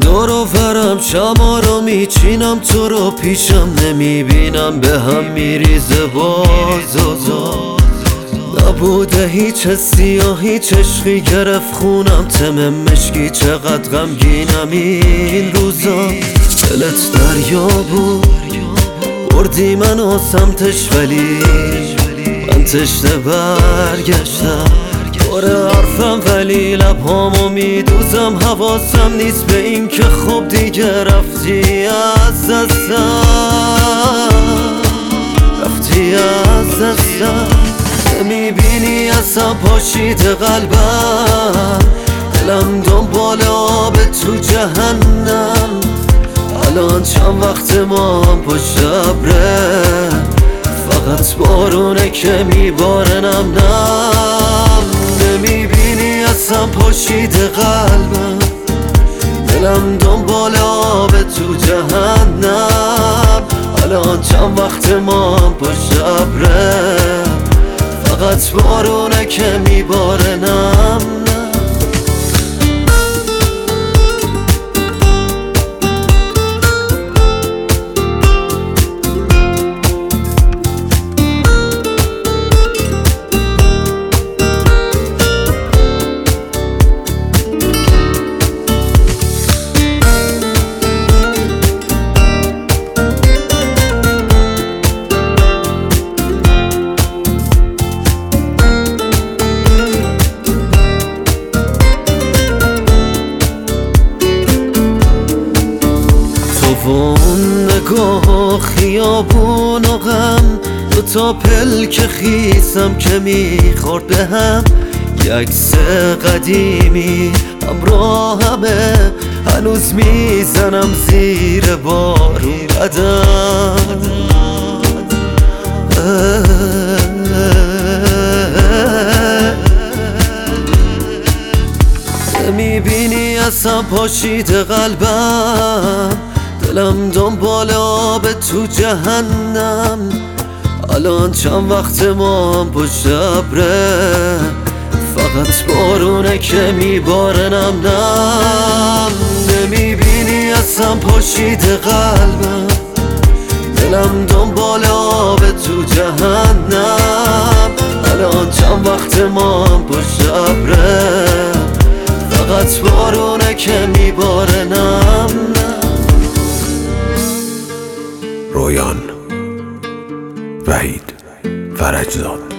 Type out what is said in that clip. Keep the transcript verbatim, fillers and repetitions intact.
دور و برم شما رو میچینم، تو رو پیشم نمیبینم، به هم میریزه باز و زاز. نبوده هیچ حسی یا هیچ عشقی گرفت خونم، تم مشکی چقدر غمگینم این روزا. دلت دریا بود بردی منو سمتش، ولی من تشنه برگشتم. دور حرفم ولی لبهامو میدوزم، حواسم نیست به این که خب دیگه رفتی از دستم، رفتی از دستم. نمیبینی اصلا پاشیده قلبم، دلم دنبال آب تو جهنم. الان چند وقت ما هم پشت ابره، فقط بارونه که میباره نم نم. نمیبینی اصلا پاشیده قلبم، دلم دنبال آب تو جهنم. الان چند وقت ما هم پشت ابره، فقط بارونه که میباره نم نم. اون نگاه خیابون و غم، دوتا پلک خیسم که میخورد به هم. یک عکس قدیمی همراهمه، هنوز میزنم زیر بارون قدم. نمیبینی اصلا پاشیده قلبم، دلم دنبال آب تو جهنم. الان چند وقت ما هم پشت ابره، فقط بارونه که میباره نم نم. نمیبینی اصلا پاشیده قلبم، دلم دنبال آب تو جهنم. الان چند وقت ما هم پشت ابره، فقط بارونه که میباره نم نم. رویان، وحید فرجزاد.